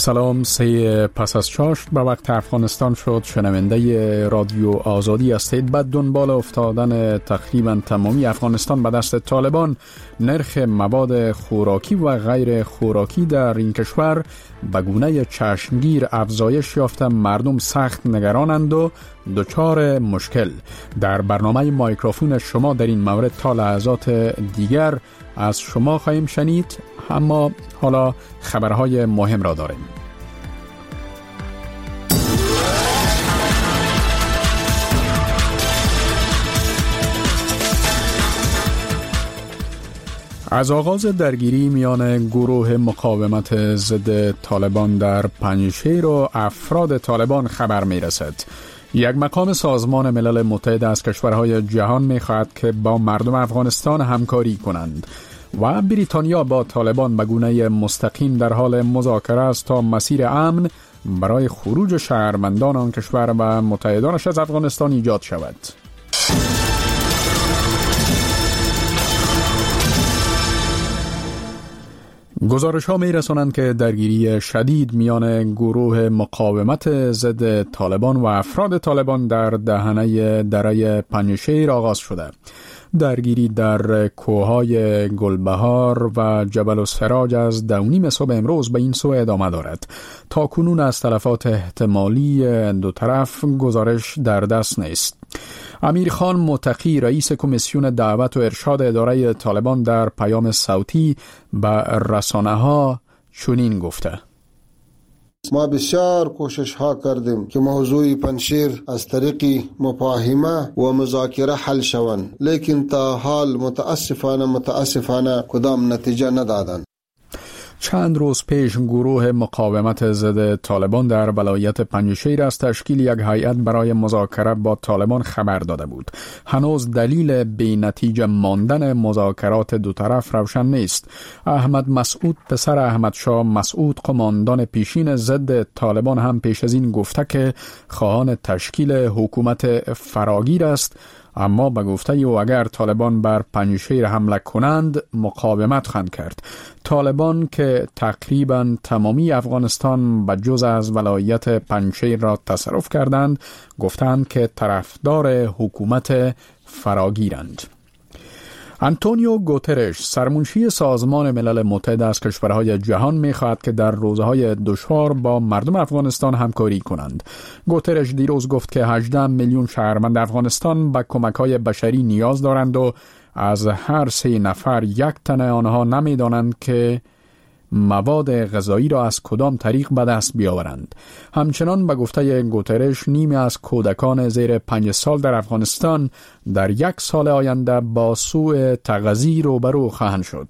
سلام، 3 پس از چاشت به وقت افغانستان شد. شنونده رادیو آزادی هستید. بعد دنبال افتادن تقریبا تمامی افغانستان به دست طالبان، نرخ مواد خوراکی و غیر خوراکی در این کشور به گونه چشمگیر افزایش یافته. مردم سخت نگرانند و دچار مشکل. در برنامه مایکروفون شما در این مورد تا لحظات دیگر از شما خواهیم شنید، اما حالا خبرهای مهم را داریم. از آغاز درگیری میان گروه مقاومت ضد طالبان در پنجشیر و افراد طالبان خبر میرسد. یک مقام سازمان ملل متحد از کشورهای جهان می‌خواهد که با مردم افغانستان همکاری کنند و بریتانیا با طالبان به گونه مستقیم در حال مذاکره است تا مسیر امن برای خروج شهروندان آن کشور و متحدانش از افغانستان ایجاد شود. گزارش ها می رسانند که درگیری شدید میان گروه مقاومت ضد طالبان و افراد طالبان در دهنه دره پنجشیر آغاز شده. درگیری در کوههای گلبهار و جبل السراج از 2:30 صبح امروز به این سو ادامه دارد. تا کنون از تلفات احتمالی دو طرف گزارش در دست نیست. امیر خان متقی رئیس کمیسیون دعوت و ارشاد اداره طالبان در پیام صوتی به رسانه‌ها چنین گفته: ما بسیار کوشش ها کردیم که موضوع پنجشیر از طریق مفاهمه و مذاکره حل شوند، لیکن تا حال متاسفانه کدام نتیجه ندادند. چند روز پیش گروه مقاومت ضد طالبان در ولایت پنجشیر از تشکیل یک هیئت برای مذاکره با طالبان خبر داده بود. هنوز دلیل بی نتیجه ماندن مذاکرات دو طرف روشن نیست. احمد مسعود پسر احمد شاه مسعود قماندان پیشین ضد طالبان هم پیش از این گفته که خواهان تشکیل حکومت فراگیر است، اما به گفته او اگر طالبان بر پنجشیر حمله کنند مقاومت خواهند کرد. طالبان که تقریبا تمامی افغانستان به جز از ولایت پنجشیر را تصرف کردند، گفتند که طرفدار حکومت فراگیرند. آنتونیو گوترش سرمنشی سازمان ملل متحد از کشورهای جهان می‌خواهد که در روزهای دشوار با مردم افغانستان همکاری کنند. گوترش دیروز گفت که 18 میلیون شهروند افغانستان به کمک‌های بشری نیاز دارند و از هر 3 نفر 1 تن آنها نمی‌دانند که مواد غذایی را از کدام طریق به دست بیاورند. همچنان به گفته گوترش نیمی از کودکان زیر 5 سال در افغانستان در 1 سال آینده با سوء تغذیه روبرو خواهند شد.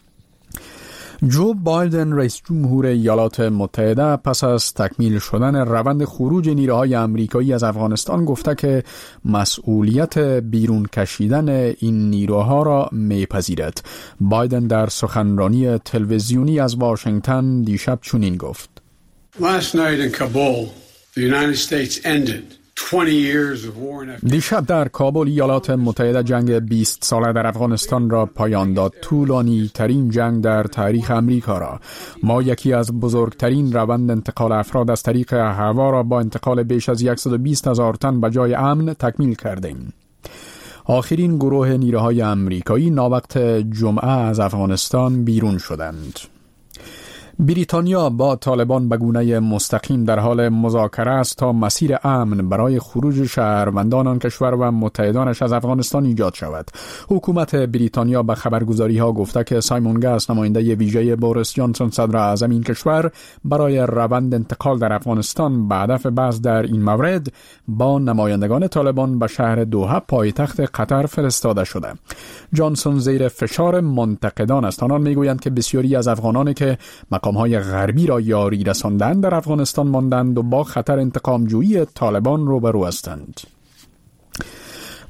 جو بایدن رئیس جمهور ایالات متحده پس از تکمیل شدن روند خروج نیروهای آمریکایی از افغانستان گفته که مسئولیت بیرون کشیدن این نیروها را میپذیرد. بایدن در سخنرانی تلویزیونی از واشنگتن دیشب چنین گفت: Last night in Kabul, the United States ended 20 years of war in Afghanistan. دیشب در کابل ایالات متحده جنگ 20 ساله در افغانستان را پایان داد. طولانی ترین جنگ در تاریخ امریکا را. ما یکی از بزرگترین روند انتقال افراد از طریق هوا را با انتقال بیش از 120,000 تن به جای امن تکمیل کردیم. آخرین گروه نیروهای آمریکایی ناوقت جمعه از افغانستان بیرون شدند. بریتانیا با طالبان به گونه مستقیم در حال مذاکره است تا مسیر امن برای خروج شهروندان آن کشور و متحدانش از افغانستان ایجاد شود. حکومت بریتانیا به خبرگزاری ها گفته که سایمون گاس نماینده ویژه بوریس جانسون صدر اعظم این کشور برای روند انتقال در افغانستان به هدف بحث در این مورد با نمایندگان طالبان به شهر دوحه پایتخت قطر فرستاده شده. جانسون زیر فشار منتقدان است. آنان میگویند که بسیاری از افغانانی که مقام‌های غربی را یاری رساندن در افغانستان ماندند و با خطر انتقام جویی طالبان روبرو هستند.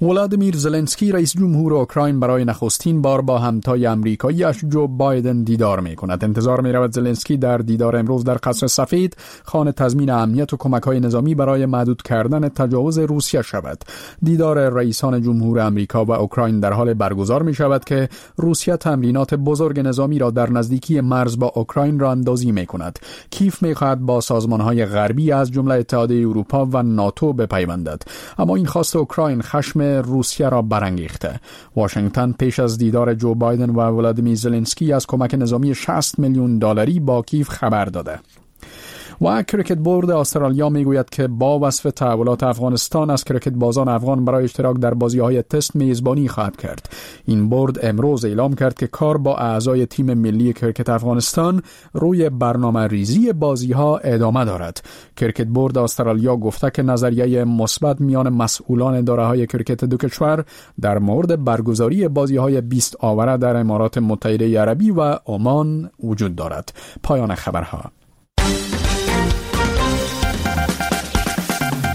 ولادیمیر زلنسکی رئیس جمهور اوکراین برای نخستین بار با همتای آمریکایی‌اش جو بایدن دیدار می‌کند. انتظار می‌رود زلنسکی در دیدار امروز در قصر سفید خواهان تضمین امنیت و کمک‌های نظامی برای محدود کردن تجاوز روسیه شود. دیدار رئیسان جمهور آمریکا و اوکراین در حال برگزار می‌شود که روسیه تمرینات بزرگ نظامی را در نزدیکی مرز با اوکراین را اندازی می‌کند. کیف می‌خواهد با سازمان‌های غربی از جمله اتحادیه اروپا و ناتو بپیوندد، اما این خواست اوکراین خشم روسیه را برانگیخته. واشنگتن پیش از دیدار جو بایدن و ولادیمیر زلنسکی از کمک نظامی 60 میلیون دلاری با کیف خبر داده. و کریکت بورد استرالیا میگوید که با وصف تحولات افغانستان از کریکت بازان افغان برای اشتراک در بازی‌های تست میزبانی خواهد کرد. این بورد امروز اعلام کرد که کار با اعضای تیم ملی کریکت افغانستان روی برنامه ریزی بازی‌ها ادامه دارد. کریکت بورد استرالیا گفته که نظریه مثبت میان مسئولان اداره‌های کریکت دو کشور در مورد برگزاری بازی‌های 20 آوره در امارات متحده عربی و عمان وجود دارد. پایان خبرها.